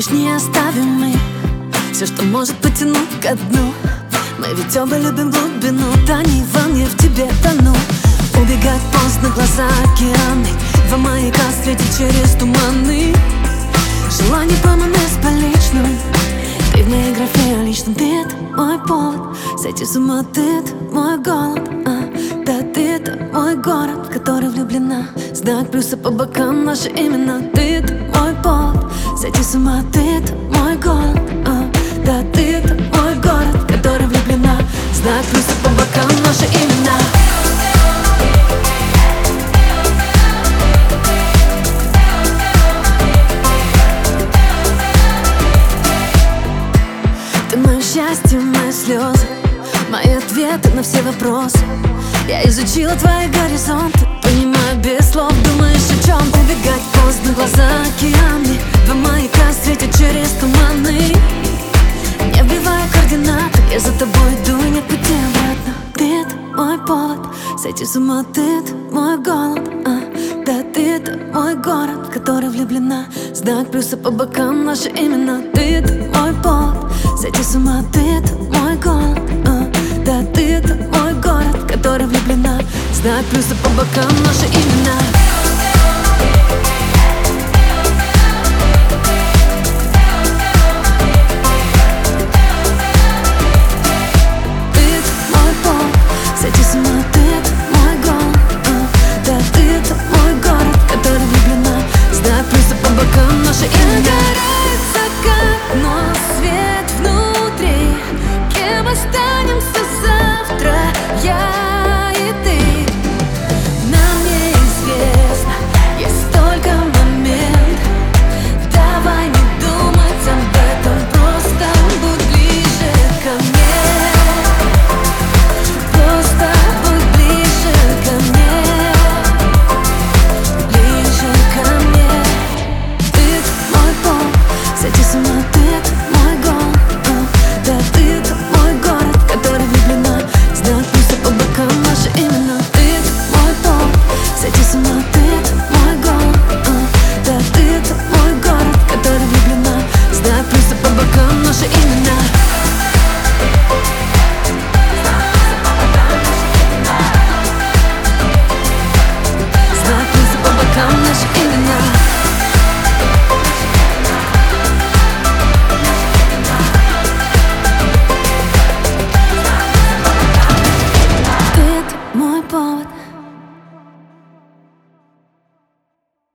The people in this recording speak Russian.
лишнее оставим мы. Все, что может потянуть ко дну. Мы ведь оба любим глубину. Тони во мне, в тебе тону. Убегать поздно, глаза океаны. Два маяка светят через туманы. Желание пойманы с поличным. Ты в моей графе лично. Ты — это мой повод сойти с ума. Ты — это мой голод. Да, ты — это мой город, в который влюблена. Знак плюса по бокам, наши имена. Ты — это мой повод сойти с ума. Ты — это мой голод. Да, ты — это мой город, в который влюблена. Знак плюса по бокам, наши имена. Ты мое счастье, мои слезы, мои ответы на все вопросы. Я изучила твои горизонты, понимаю без слов, думаешь о чем. Убегать поздно, глаза океаны. Два маяка светят через туманы. Не вбиваю координаты, я за тобой иду, и нет пути обратно. Ты — это мой повод сойти с ума. Ты — это мой голод. Да, ты — это мой город, в который влюблена. Знак плюса по бокам, наши имена. Ты — это мой повод сойти с ума. Ты — это мой голод. Да, ты — это мой город, в который влюблена. Знак плюса по бокам, наши имена. Останемся завтра, я и ты. Нам неизвестно, есть только момент. Давай не думать об этом, просто будь ближе ко мне. Просто будь ближе ко мне. Ближе ко мне. Ты — это мой повод сойти с ума. Ты — это мой голод. Да, ты — это мой город, в который влюблена. Знак плюса по бокам, наши имена. Ты — это мой повод сойти с ума. Ты — это мой голод. Да, ты — это мой город, в который влюблена. Знак плюса по бокам, наши имена. Знак плюса по бокам, наши имена. Мой повод